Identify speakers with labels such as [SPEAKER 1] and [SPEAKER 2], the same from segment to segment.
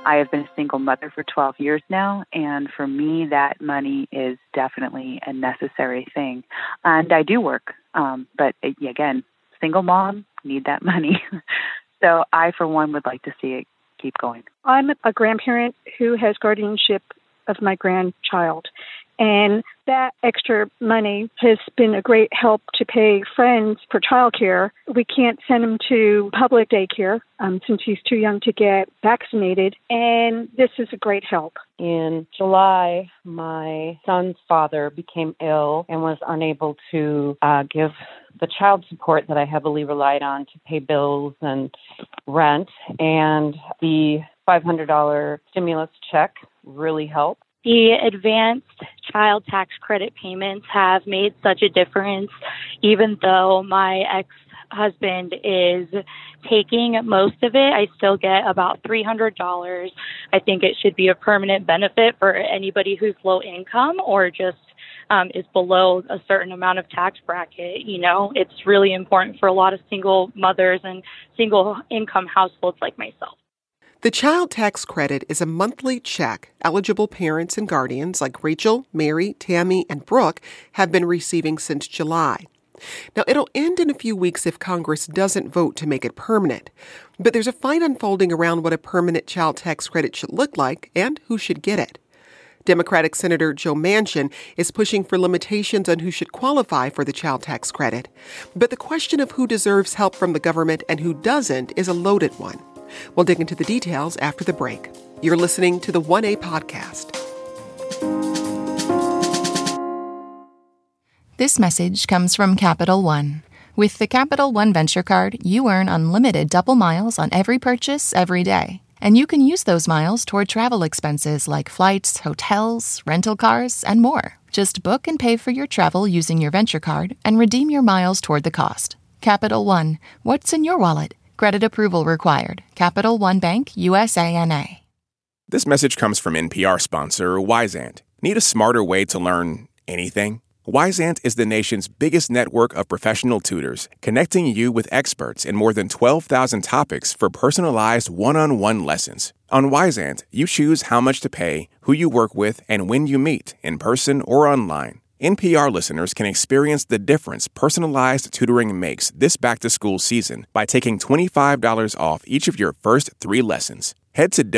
[SPEAKER 1] I have been a single mother for 12 years now, and for me, that money is definitely a necessary thing. And I do work, but again, single mom, need that money. So I, for one, would like to see it keep going.
[SPEAKER 2] I'm a grandparent who has guardianship of my grandchild, and that extra money has been a great help to pay friends for childcare. We can't send him to public daycare since he's too young to get vaccinated, and this is a great help.
[SPEAKER 3] In July, my son's father became ill and was unable to give the child support that I heavily relied on to pay bills and rent, and the $500 stimulus check really helped.
[SPEAKER 4] The advanced child tax credit payments have made such a difference, even though my ex-husband is taking most of it. I still get about $300. I think it should be a permanent benefit for anybody who's low income or just is below a certain amount of tax bracket. You know, it's really important for a lot of single mothers and single income households like myself.
[SPEAKER 5] The child tax credit is a monthly check eligible parents and guardians like Rachel, Mary, Tammy, and Brooke have been receiving since July. Now, it'll end in a few weeks if Congress doesn't vote to make it permanent. But there's a fight unfolding around what a permanent child tax credit should look like and who should get it. Democratic Senator Joe Manchin is pushing for limitations on who should qualify for the child tax credit. But the question of who deserves help from the government and who doesn't is a loaded one. We'll dig into the details after the break. You're listening to the 1A podcast.
[SPEAKER 6] This message comes from Capital One. With the Capital One Venture Card, you earn unlimited double miles on every purchase every day. And you can use those miles toward travel expenses like flights, hotels, rental cars, and more. Just book and pay for your travel using your Venture Card and redeem your miles toward the cost. Capital One. What's in your wallet? Credit approval required. Capital One Bank, USANA.
[SPEAKER 7] This message comes from NPR sponsor Wyzant. Need a smarter way to learn anything? Wyzant is the nation's biggest network of professional tutors, connecting you with experts in more than 12,000 topics for personalized one-on-one lessons. On Wyzant, you choose how much to pay, who you work with, and when you meet, in person or online. NPR listeners can experience the difference personalized tutoring makes this back-to-school season by taking $25 off each of your first 3 lessons. Head to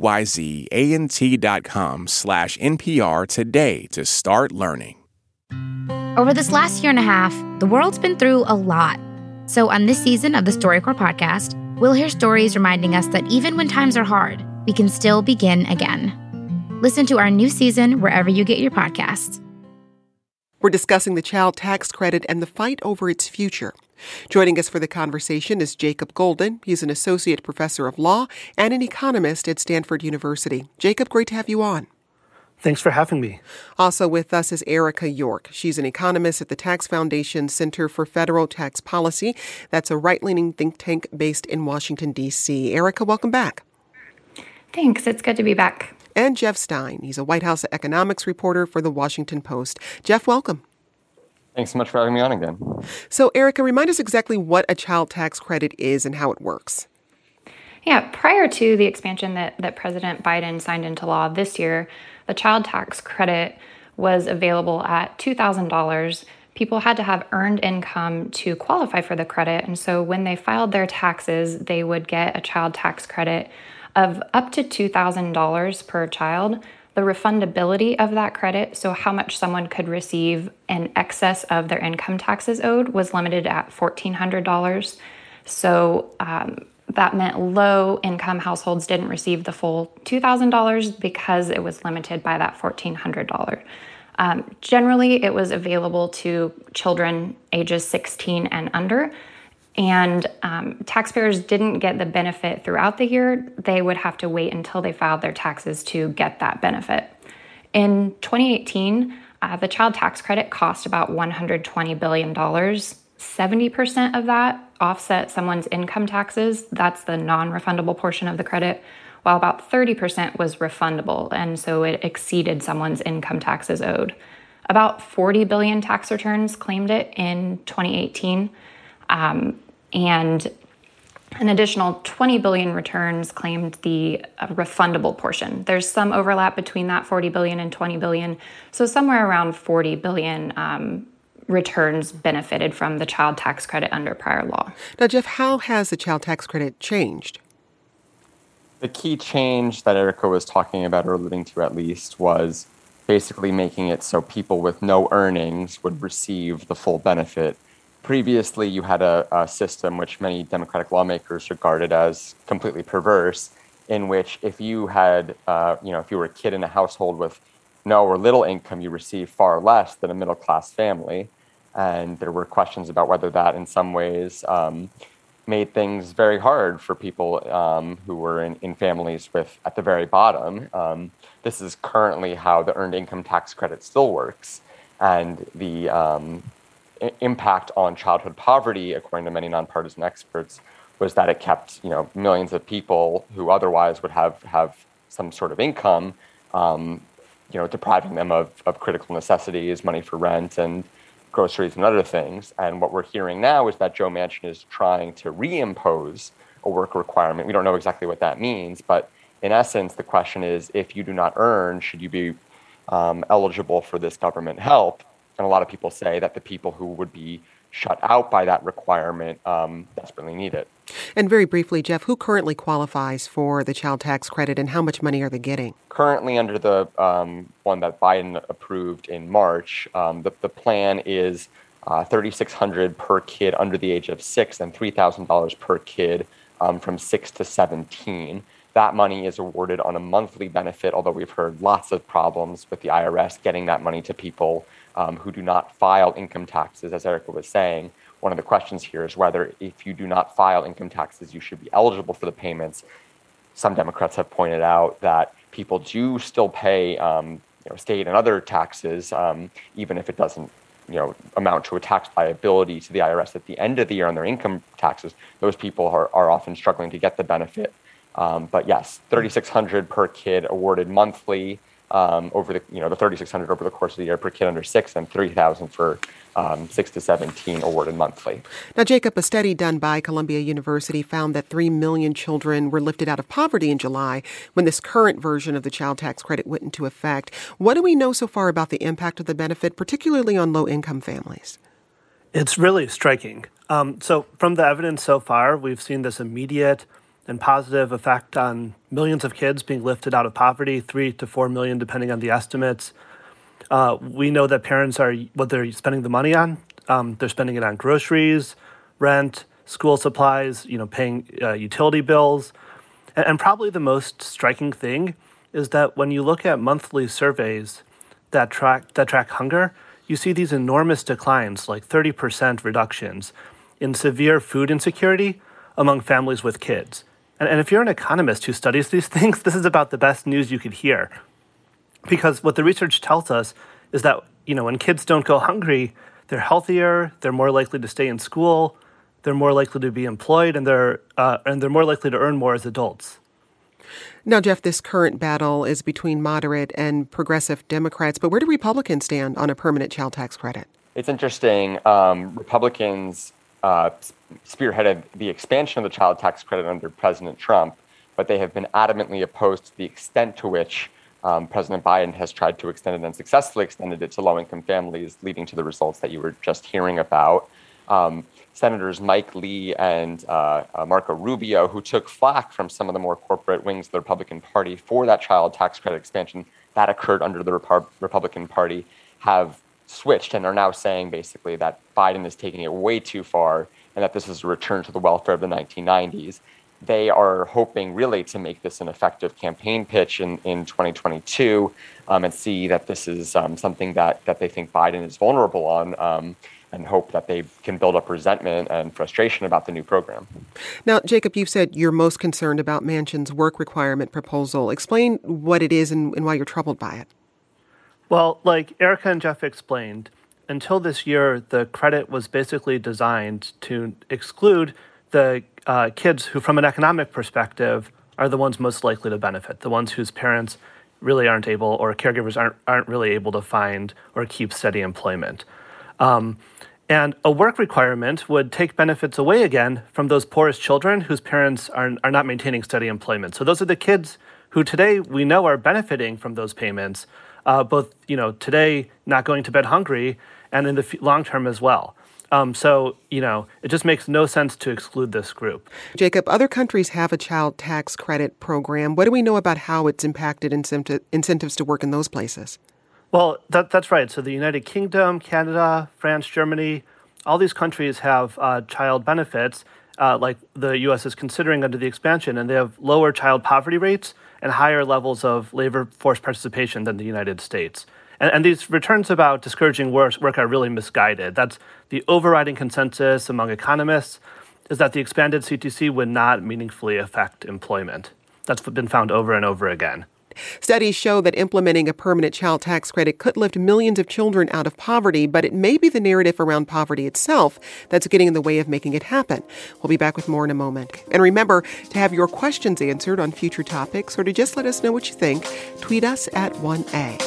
[SPEAKER 7] wyzant.com/NPR today to start learning.
[SPEAKER 8] Over this last year and a half, the world's been through a lot. So on this season of the StoryCorps podcast, we'll hear stories reminding us that even when times are hard, we can still begin again. Listen to our new season wherever you get your podcasts.
[SPEAKER 5] We're discussing the child tax credit and the fight over its future. Joining us for the conversation is Jacob Golden. He's an associate professor of law and an economist at Stanford University. Jacob, great to have you on.
[SPEAKER 9] Thanks for having me.
[SPEAKER 5] Also with us is Erica York. She's an economist at the Tax Foundation Center for Federal Tax Policy. That's a right-leaning think tank based in Washington, D.C. Erica, welcome back.
[SPEAKER 10] Thanks. It's good to be back.
[SPEAKER 5] And Jeff Stein. He's a White House economics reporter for The Washington Post. Jeff, welcome.
[SPEAKER 11] Thanks so much for having me on again.
[SPEAKER 5] So, Erica, remind us exactly what a child tax credit is and how it works.
[SPEAKER 10] Yeah, prior to the expansion that President Biden signed into law this year, the child tax credit was available at $2,000. People had to have earned income to qualify for the credit. And so when they filed their taxes, they would get a child tax credit of up to $2,000 per child. The refundability of that credit, so how much someone could receive in excess of their income taxes owed, was limited at $1,400. So that meant low-income households didn't receive the full $2,000 because it was limited by that $1,400. Generally, it was available to children ages 16 and under, and taxpayers didn't get the benefit throughout the year. They would have to wait until they filed their taxes to get that benefit. In 2018, the child tax credit cost about $120 billion. 70% of that offset someone's income taxes. That's the non-refundable portion of the credit, while about 30% was refundable, and so it exceeded someone's income taxes owed. About 40 billion tax returns claimed it in 2018, and An additional 20 billion returns claimed the refundable portion. There's some overlap between that 40 billion and 20 billion, so somewhere around 40 billion returns benefited from the child tax credit under prior law.
[SPEAKER 5] Now, Jeff, how has the child tax credit changed?
[SPEAKER 11] The key change that Erica was talking about, or alluding to at least, was basically making it so people with no earnings would receive the full benefit. Previously, you had a system which many Democratic lawmakers regarded as completely perverse, in which if you had, if you were a kid in a household with no or little income, you received far less than a middle-class family. And there were questions about whether that in some ways made things very hard for people who were in families with at the very bottom. This is currently how the earned income tax credit still works. And the impact on childhood poverty, according to many nonpartisan experts, was that it kept millions of people who otherwise would have some sort of income, depriving them of critical necessities, money for rent and groceries and other things. And what we're hearing now is that Joe Manchin is trying to reimpose a work requirement. We don't know exactly what that means, but in essence, the question is, if you do not earn, should you be eligible for this government help? And a lot of people say that the people who would be shut out by that requirement desperately need it.
[SPEAKER 5] And very briefly, Jeff, who currently qualifies for the child tax credit and how much money are they getting?
[SPEAKER 11] Currently, under the one that Biden approved in March, the plan is $3,600 per kid under the age of 6 and $3,000 per kid from 6 to 17. That money is awarded on a monthly benefit, although we've heard lots of problems with the IRS getting that money to people who do not file income taxes, as Erica was saying. One of the questions here is whether if you do not file income taxes, you should be eligible for the payments. Some Democrats have pointed out that people do still pay state and other taxes, even if it doesn't amount to a tax liability to the IRS at the end of the year on their income taxes. Those people are often struggling to get the benefit. But yes, $3,600 per kid awarded monthly over the $3,600 over the course of the year per kid under 6, and $3,000 for 6 to 17 awarded monthly.
[SPEAKER 5] Now, Jacob, a study done by Columbia University found that 3 million children were lifted out of poverty in July when this current version of the child tax credit went into effect. What do we know so far about the impact of the benefit, particularly on low-income families?
[SPEAKER 9] It's really striking. So from the evidence so far, we've seen this immediate and positive effect on millions of kids being lifted out of poverty, 3 to 4 million, depending on the estimates. We know that parents are what they're spending the money on. They're spending it on groceries, rent, school supplies, paying utility bills. And probably the most striking thing is that when you look at monthly surveys that track hunger, you see these enormous declines, like 30% reductions in severe food insecurity among families with kids. And if you're an economist who studies these things, this is about the best news you could hear. Because what the research tells us is that, when kids don't go hungry, they're healthier, they're more likely to stay in school, they're more likely to be employed, and they're more likely to earn more as adults.
[SPEAKER 5] Now, Jeff, this current battle is between moderate and progressive Democrats, but where do Republicans stand on a permanent child tax credit?
[SPEAKER 11] It's interesting. Republicans spearheaded the expansion of the child tax credit under President Trump, but they have been adamantly opposed to the extent to which President Biden has tried to extend it and successfully extended it to low-income families, leading to the results that you were just hearing about. Senators Mike Lee and Marco Rubio, who took flack from some of the more corporate wings of the Republican Party for that child tax credit expansion that occurred under the Republican Party, have switched and are now saying basically that Biden is taking it way too far and that this is a return to the welfare of the 1990s. They are hoping really to make this an effective campaign pitch in 2022 and see that this is something that they think Biden is vulnerable on and hope that they can build up resentment and frustration about the new program.
[SPEAKER 5] Now, Jacob, you've said you're most concerned about Manchin's work requirement proposal. Explain what it is and why you're troubled by it.
[SPEAKER 9] Well, like Erica and Jeff explained, until this year, the credit was basically designed to exclude the kids who, from an economic perspective, are the ones most likely to benefit, the ones whose parents really aren't able or caregivers aren't really able to find or keep steady employment. And a work requirement would take benefits away again from those poorest children whose parents are not maintaining steady employment. So those are the kids who today we know are benefiting from those payments, both today not going to bed hungry and in the long term as well. So it just makes no sense to exclude this group.
[SPEAKER 5] Jacob, other countries have a child tax credit program. What do we know about how it's impacted incentives to work in those places?
[SPEAKER 9] Well, that's right. So the United Kingdom, Canada, France, Germany, all these countries have child benefits like the U.S. is considering under the expansion, and they have lower child poverty rates and higher levels of labor force participation than the United States. And these returns about discouraging work are really misguided. That's the overriding consensus among economists, is that the expanded CTC would not meaningfully affect employment. That's been found over and over again.
[SPEAKER 5] Studies show that implementing a permanent child tax credit could lift millions of children out of poverty, but it may be the narrative around poverty itself that's getting in the way of making it happen. We'll be back with more in a moment. And remember, to have your questions answered on future topics or to just let us know what you think, tweet us at 1A.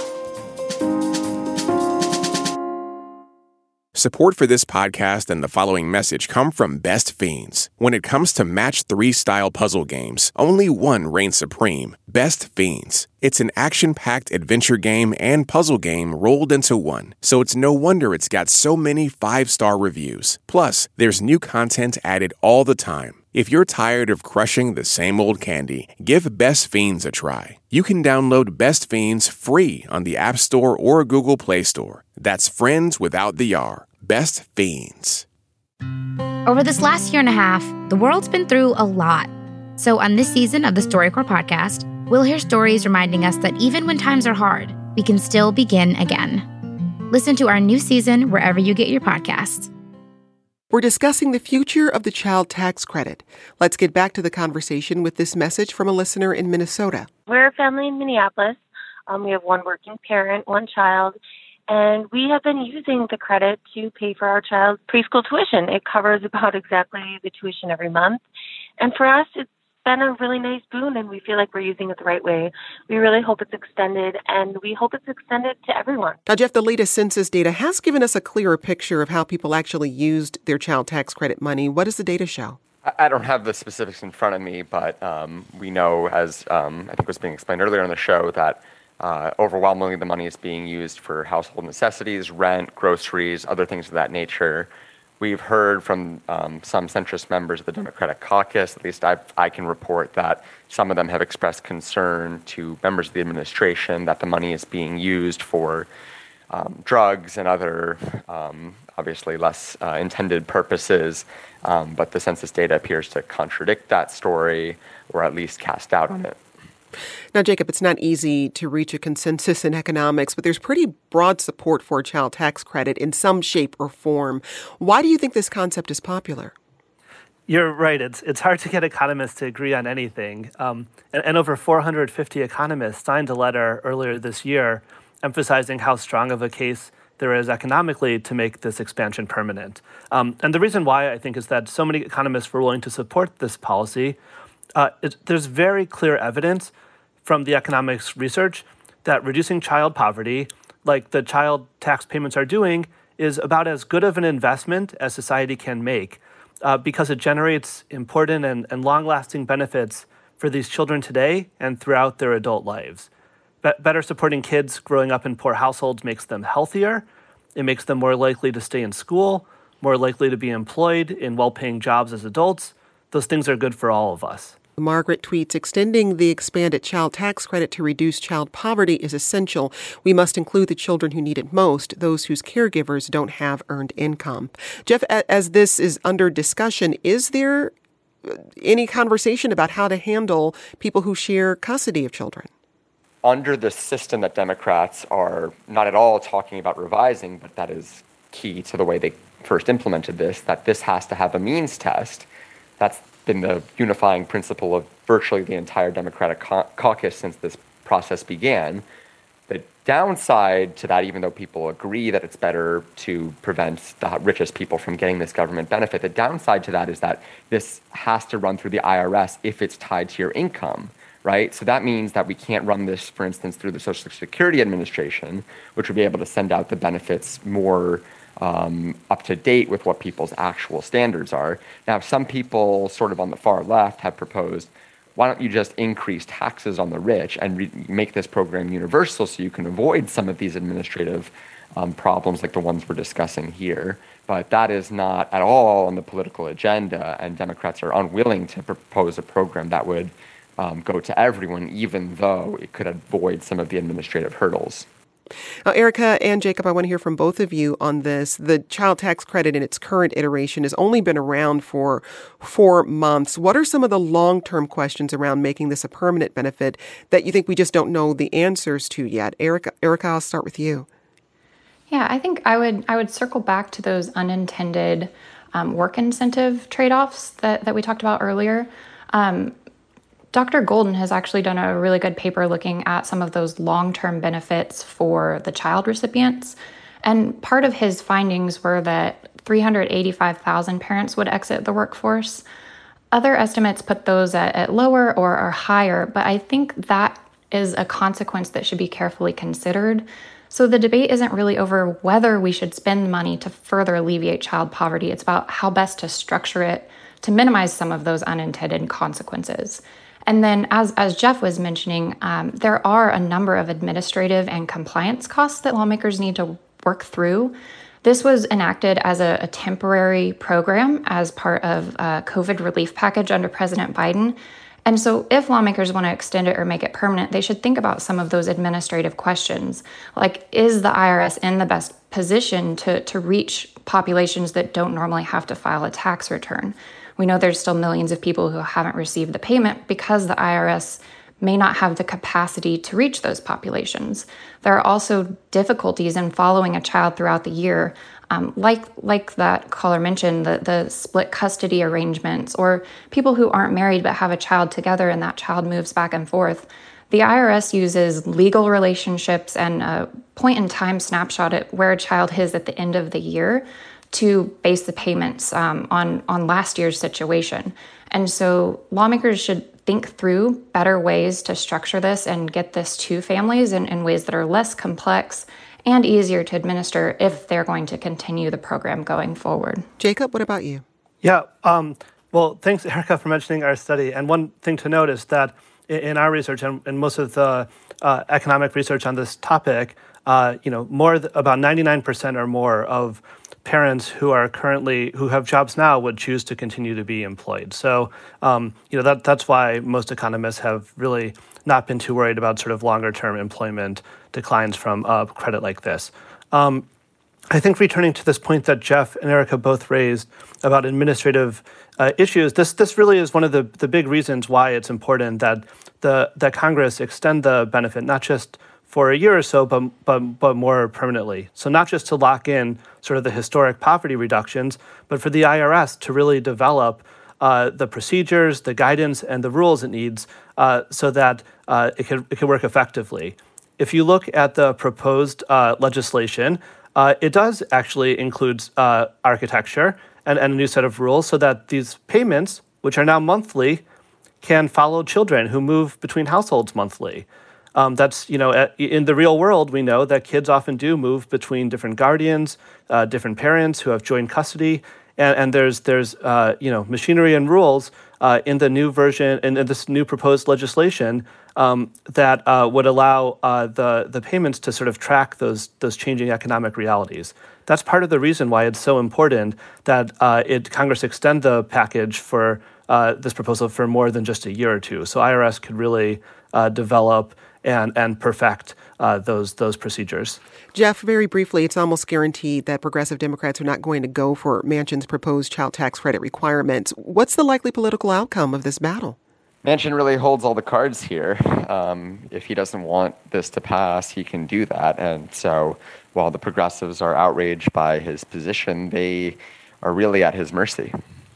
[SPEAKER 7] Support for this podcast and the following message come from Best Fiends. When it comes to Match 3 style puzzle games, only one reigns supreme: Best Fiends. It's an action-packed adventure game and puzzle game rolled into one, so it's no wonder it's got so many 5-star reviews. Plus, there's new content added all the time. If you're tired of crushing the same old candy, give Best Fiends a try. You can download Best Fiends free on the App Store or Google Play Store. That's friends without the R. Best Fiends.
[SPEAKER 8] Over this last year and a half, the world's been through a lot. So on this season of the StoryCorps podcast, we'll hear stories reminding us that even when times are hard, we can still begin again. Listen to our new season wherever you get your podcasts.
[SPEAKER 5] We're discussing the future of the child tax credit. Let's get back to the conversation with this message from a listener in Minnesota.
[SPEAKER 12] We're a family in Minneapolis. We have one working parent, one child, and we have been using the credit to pay for our child's preschool tuition. It covers about exactly the tuition every month. And for us, it's been a really nice boon, and we feel like we're using it the right way. We really hope it's extended, and we hope it's extended to everyone.
[SPEAKER 5] Now, Jeff, the latest census data has given us a clearer picture of how people actually used their child tax credit money. What does the data show?
[SPEAKER 11] I don't have the specifics in front of me, but we know, as I think was being explained earlier on the show, that overwhelmingly the money is being used for household necessities, rent, groceries, other things of that nature. We've heard from some centrist members of the Democratic caucus, at least I can report that some of them have expressed concern to members of the administration that the money is being used for drugs and other obviously less intended purposes. But the census data appears to contradict that story, or at least cast doubt on it.
[SPEAKER 5] Now, Jacob, it's not easy to reach a consensus in economics, but there's pretty broad support for a child tax credit in some shape or form. Why do you think this concept is popular?
[SPEAKER 9] You're right. It's hard to get economists to agree on anything. And over 450 economists signed a letter earlier this year emphasizing how strong of a case there is economically to make this expansion permanent. And the reason why, I think, is that so many economists were willing to support this policy. There's very clear evidence from the economics research that reducing child poverty, like the child tax payments are doing, is about as good of an investment as society can make because it generates important and long-lasting benefits for these children today and throughout their adult lives. Better supporting kids growing up in poor households makes them healthier. It makes them more likely to stay in school, more likely to be employed in well-paying jobs as adults. Those things are good for all of us.
[SPEAKER 5] Margaret tweets, extending the expanded child tax credit to reduce child poverty is essential. We must include the children who need it most, those whose caregivers don't have earned income. Jeff, as this is under discussion, is there any conversation about how to handle people who share custody of children?
[SPEAKER 11] Under the system that Democrats are not at all talking about revising, but that is key to the way they first implemented this, that this has to have a means test. That's been the unifying principle of virtually the entire Democratic caucus since this process began. The downside to that, even though people agree that it's better to prevent the richest people from getting this government benefit, the downside to that is that this has to run through the IRS if it's tied to your income, right? So that means that we can't run this, for instance, through the Social Security Administration, which would be able to send out the benefits more up to date with what people's actual standards are. Now, some people sort of on the far left have proposed, why don't you just increase taxes on the rich and make this program universal so you can avoid some of these administrative problems like the ones we're discussing here. But that is not at all on the political agenda, and Democrats are unwilling to propose a program that would go to everyone, even though it could avoid some of the administrative hurdles.
[SPEAKER 5] Now, Erica and Jacob, I want to hear from both of you on this. The child tax credit in its current iteration has only been around for 4 months. What are some of the long-term questions around making this a permanent benefit that you think we just don't know the answers to yet? Erica, I'll start with you.
[SPEAKER 10] Yeah, I think I would circle back to those unintended work incentive trade-offs that we talked about earlier. Dr. Golden has actually done a really good paper looking at some of those long-term benefits for the child recipients. And part of his findings were that 385,000 parents would exit the workforce. Other estimates put those at lower or are higher, but I think that is a consequence that should be carefully considered. So the debate isn't really over whether we should spend money to further alleviate child poverty. It's about how best to structure it to minimize some of those unintended consequences. And then, as Jeff was mentioning, there are a number of administrative and compliance costs that lawmakers need to work through. This was enacted as a temporary program as part of a COVID relief package under President Biden. And so if lawmakers want to extend it or make it permanent, they should think about some of those administrative questions. Like, is the IRS in the best position to reach populations that don't normally have to file a tax return? We know there's still millions of people who haven't received the payment because the IRS may not have the capacity to reach those populations. There are also difficulties in following a child throughout the year, like that caller mentioned, the split custody arrangements, or people who aren't married but have a child together and that child moves back and forth. The IRS uses legal relationships and a point-in-time snapshot at where a child is at the end of the year to base the payments on last year's situation. And so lawmakers should think through better ways to structure this and get this to families in ways that are less complex and easier to administer if they're going to continue the program going forward.
[SPEAKER 5] Jacob, what about you?
[SPEAKER 9] Yeah, well, thanks, Erica, for mentioning our study. And one thing to note is that in our research and most of the economic research on this topic, about 99% or more of parents who have jobs now would choose to continue to be employed. So, that's why most economists have really not been too worried about sort of longer term employment declines from a credit like this. I think returning to this point that Jeff and Erica both raised about administrative issues, this really is one of the big reasons why it's important that Congress extend the benefit, not just for a year or so, but more permanently. So not just to lock in sort of the historic poverty reductions, but for the IRS to really develop the procedures, the guidance, and the rules it needs so that it can work effectively. If you look at the proposed legislation, it does actually include architecture and a new set of rules so that these payments, which are now monthly, can follow children who move between households monthly. That's, in the real world, we know that kids often do move between different guardians, different parents who have joint custody, and there's machinery and rules in the new version, in this new proposed legislation that would allow the payments to sort of track those changing economic realities. That's part of the reason why it's so important that Congress extend the package for this proposal for more than just a year or two, so IRS could really develop and perfect those procedures.
[SPEAKER 5] Jeff, very briefly, it's almost guaranteed that progressive Democrats are not going to go for Manchin's proposed child tax credit requirements. What's the likely political outcome of this battle?
[SPEAKER 11] Manchin really holds all the cards here. If he doesn't want this to pass, he can do that. And so while the progressives are outraged by his position, they are really at his mercy.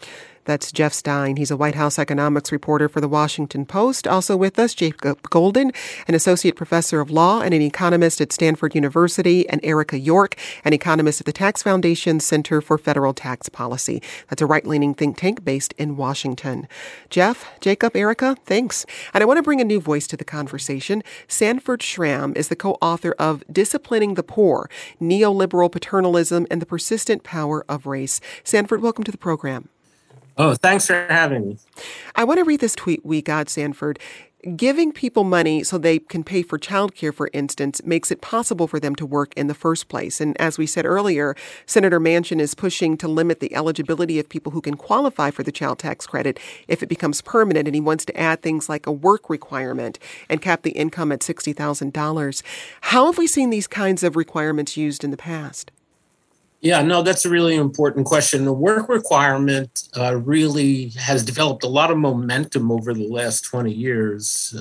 [SPEAKER 5] That's Jeff Stein. He's a White House economics reporter for The Washington Post. Also with us, Jacob Golden, an associate professor of law and an economist at Stanford University, and Erica York, an economist at the Tax Foundation's Center for Federal Tax Policy. That's a right-leaning think tank based in Washington. Jeff, Jacob, Erica, thanks. And I want to bring a new voice to the conversation. Sanford Schramm is the co-author of Disciplining the Poor, Neoliberal Paternalism and the Persistent Power of Race. Sanford, welcome to the program.
[SPEAKER 13] Oh, thanks for having me.
[SPEAKER 5] I want to read this tweet we got, Sanford. Giving people money so they can pay for childcare, for instance, makes it possible for them to work in the first place. And as we said earlier, Senator Manchin is pushing to limit the eligibility of people who can qualify for the child tax credit if it becomes permanent. And he wants to add things like a work requirement and cap the income at $60,000. How have we seen these kinds of requirements used in the past?
[SPEAKER 13] Yeah, no, that's a really important question. The work requirement really has developed a lot of momentum over the last 20 years.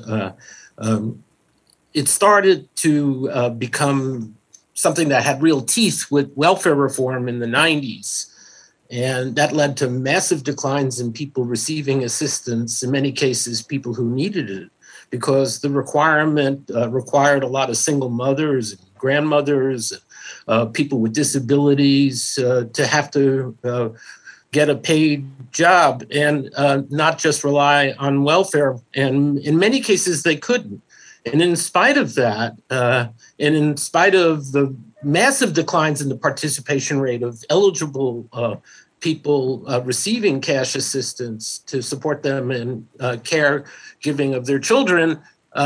[SPEAKER 13] It started to become something that had real teeth with welfare reform in the 90s. And that led to massive declines in people receiving assistance, in many cases, people who needed it, because the requirement required a lot of single mothers and grandmothers, people with disabilities to have to get a paid job and not just rely on welfare. And in many cases, they couldn't. And in spite of that, and in spite of the massive declines in the participation rate of eligible people receiving cash assistance to support them in caregiving of their children,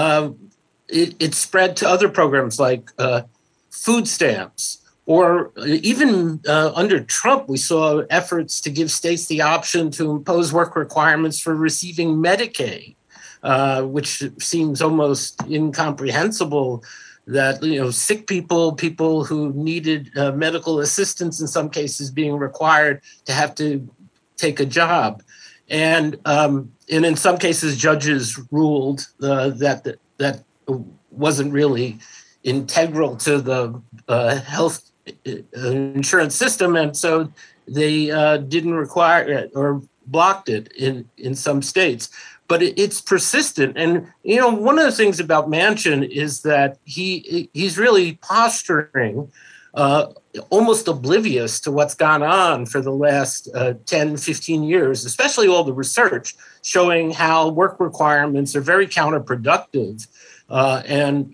[SPEAKER 13] it spread to other programs like food stamps, or even under Trump, we saw efforts to give states the option to impose work requirements for receiving Medicaid, which seems almost incomprehensible that, sick people who needed medical assistance in some cases being required to have to take a job. And in some cases, judges ruled that wasn't really integral to the health insurance system, and so they didn't require it or blocked it in some states. But it's persistent, and one of the things about Manchin is that he's really posturing, almost oblivious to what's gone on for the last 10, 15 years, especially all the research showing how work requirements are very counterproductive, and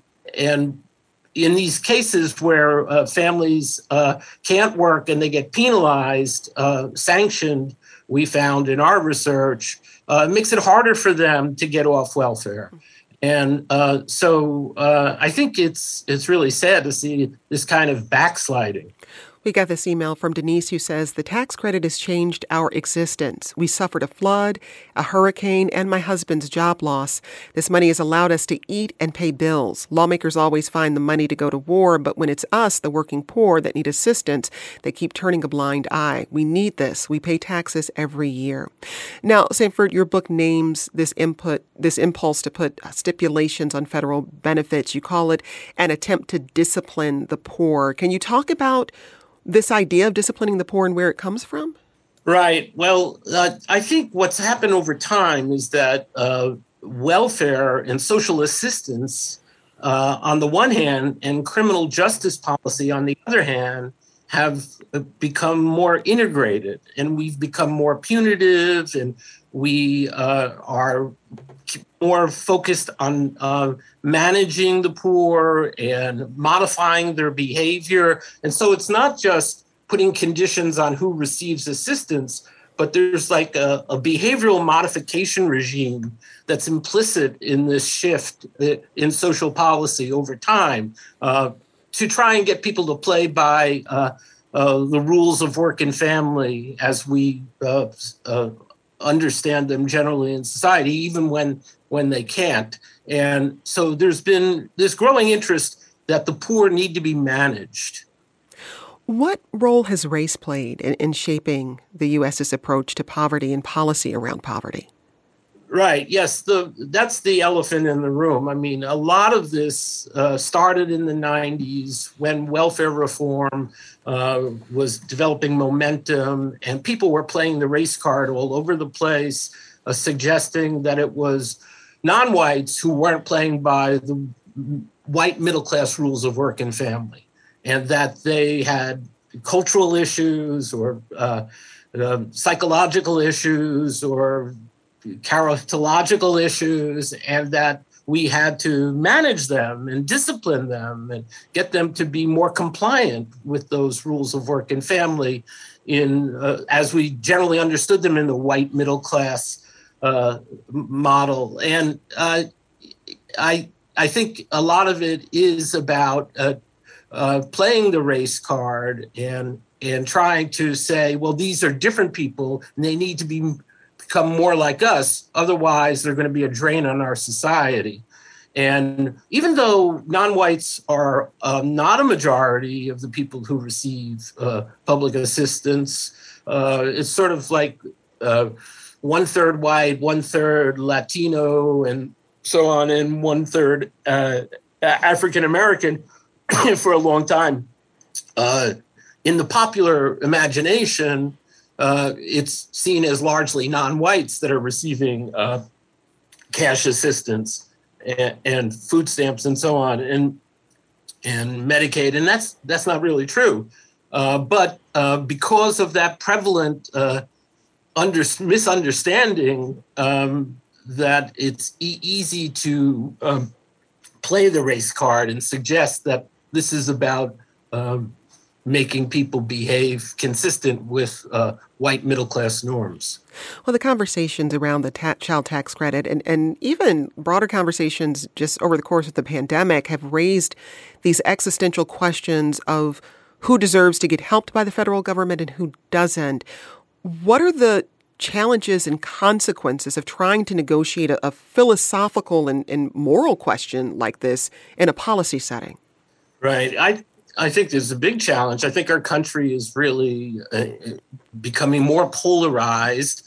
[SPEAKER 13] in these cases where families can't work and they get penalized, sanctioned, we found in our research, it makes it harder for them to get off welfare. And so I think it's really sad to see this kind of backsliding.
[SPEAKER 5] We got this email from Denise who says, the tax credit has changed our existence. We suffered a flood, a hurricane, and my husband's job loss. This money has allowed us to eat and pay bills. Lawmakers always find the money to go to war, but when it's us, the working poor, that need assistance, they keep turning a blind eye. We need this. We pay taxes every year. Now, Sanford, your book names this impulse to put stipulations on federal benefits. You call it an attempt to discipline the poor. Can you talk about this idea of disciplining the poor and where it comes from?
[SPEAKER 13] Right. Well, I think what's happened over time is that welfare and social assistance on the one hand and criminal justice policy on the other hand have become more integrated, and we've become more punitive, and we are more focused on managing the poor and modifying their behavior. And so it's not just putting conditions on who receives assistance, but there's like a behavioral modification regime that's implicit in this shift in social policy over time to try and get people to play by the rules of work and family as we understand them generally in society, even when they can't. And so there's been this growing interest that the poor need to be managed.
[SPEAKER 5] What role has race played in shaping the U.S.'s approach to poverty and policy around poverty?
[SPEAKER 13] Right. Yes. That's the elephant in the room. I mean, a lot of this started in the 90s when welfare reform was developing momentum, and people were playing the race card all over the place, suggesting that it was non-whites who weren't playing by the white middle-class rules of work and family, and that they had cultural issues or psychological issues or characterological issues, and that we had to manage them and discipline them and get them to be more compliant with those rules of work and family in as we generally understood them in the white middle class model. And I think a lot of it is about playing the race card and trying to say, well, these are different people and they need to become more like us. Otherwise, they're going to be a drain on our society. And even though non-whites are not a majority of the people who receive public assistance, it's sort of like 1/3 white, 1/3 Latino, and so on, and 1/3 African American for a long time. In the popular imagination, it's seen as largely non-whites that are receiving cash assistance and food stamps and so on, and Medicaid, and that's not really true. But because of that prevalent misunderstanding, that it's easy to play the race card and suggest that this is about making people behave consistent with white middle-class norms.
[SPEAKER 5] Well, the conversations around the child tax credit and even broader conversations just over the course of the pandemic have raised these existential questions of who deserves to get helped by the federal government and who doesn't. What are the challenges and consequences of trying to negotiate a philosophical and moral question like this in a policy setting?
[SPEAKER 13] Right. I think there's a big challenge. I think our country is really becoming more polarized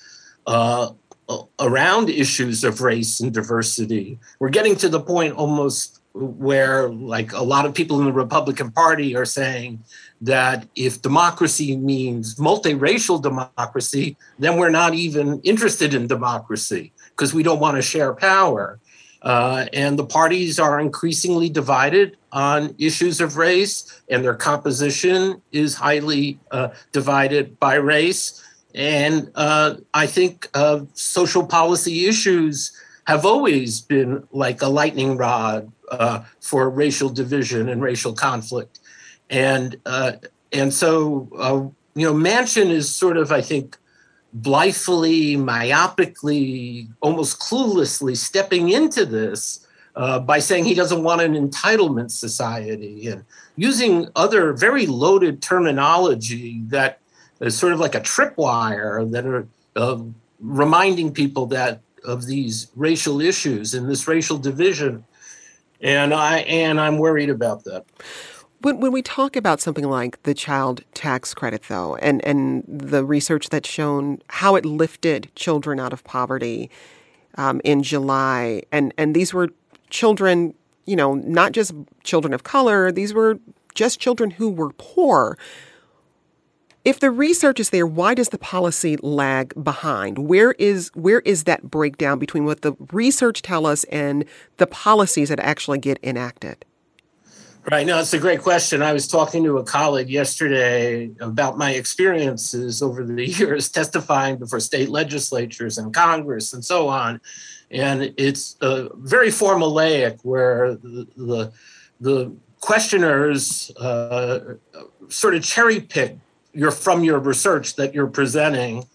[SPEAKER 13] around issues of race and diversity. We're getting to the point almost where, like, a lot of people in the Republican Party are saying that if democracy means multiracial democracy, then we're not even interested in democracy because we don't want to share power. And the parties are increasingly divided on issues of race, and their composition is highly divided by race. And I think social policy issues have always been like a lightning rod for racial division and racial conflict. And so, Manchin is sort of, I think, blithely, myopically, almost cluelessly stepping into this by saying he doesn't want an entitlement society and using other very loaded terminology that is sort of like a tripwire that are reminding people that of these racial issues and this racial division. And I'm worried about that.
[SPEAKER 5] When we talk about something like the child tax credit, though, and the research that's shown how it lifted children out of poverty in July, and these were children, not just children of color, these were just children who were poor. If the research is there, why does the policy lag behind? Where is that breakdown between what the research tell us and the policies that actually get enacted?
[SPEAKER 13] Right. No, it's a great question. I was talking to a colleague yesterday about my experiences over the years testifying before state legislatures and Congress and so on. And it's very formulaic where the questioners sort of cherry pick from your research that you're presenting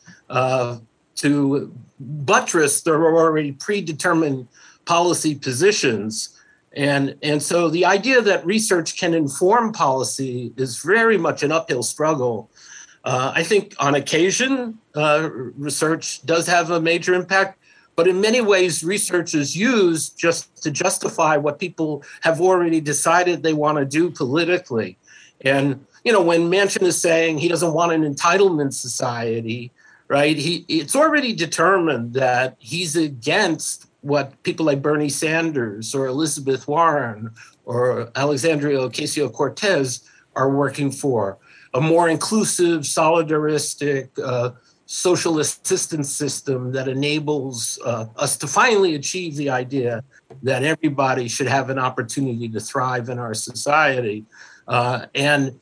[SPEAKER 13] to buttress their already predetermined policy positions. And so the idea that research can inform policy is very much an uphill struggle. I think on occasion, research does have a major impact, but in many ways, research is used just to justify what people have already decided they want to do politically. And, when Manchin is saying he doesn't want an entitlement society, right? It's already determined that he's against what people like Bernie Sanders or Elizabeth Warren or Alexandria Ocasio-Cortez are working for. A more inclusive, solidaristic, social assistance system that enables us to finally achieve the idea that everybody should have an opportunity to thrive in our society. And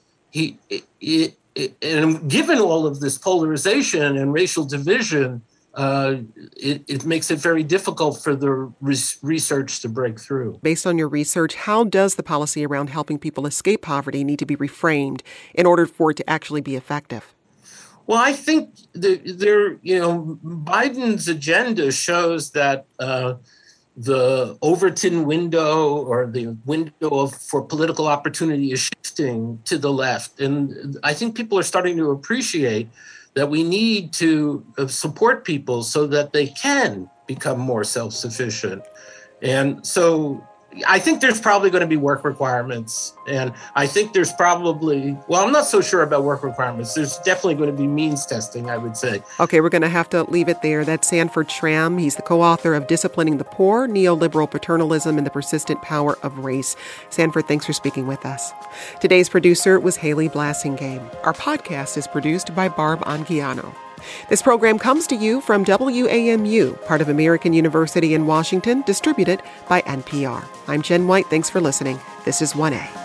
[SPEAKER 13] given all of this polarization and racial division, it makes it very difficult for the research to break through.
[SPEAKER 5] Based on your research, how does the policy around helping people escape poverty need to be reframed in order for it to actually be effective?
[SPEAKER 13] Well, I think Biden's agenda shows that the Overton window or the window for political opportunity is shifting to the left. And I think people are starting to appreciate that we need to support people so that they can become more self-sufficient. And so I think there's probably going to be work requirements. And I think there's probably, well, I'm not so sure about work requirements. There's definitely going to be means testing, I would say.
[SPEAKER 5] Okay, we're going to have to leave it there. That's Sanford Schramm. He's the co-author of Disciplining the Poor, Neoliberal Paternalism and the Persistent Power of Race. Sanford, thanks for speaking with us. Today's producer was Haley Blassingame. Our podcast is produced by Barb Anguiano. This program comes to you from WAMU, part of American University in Washington, distributed by NPR. I'm Jen White. Thanks for listening. This is 1A.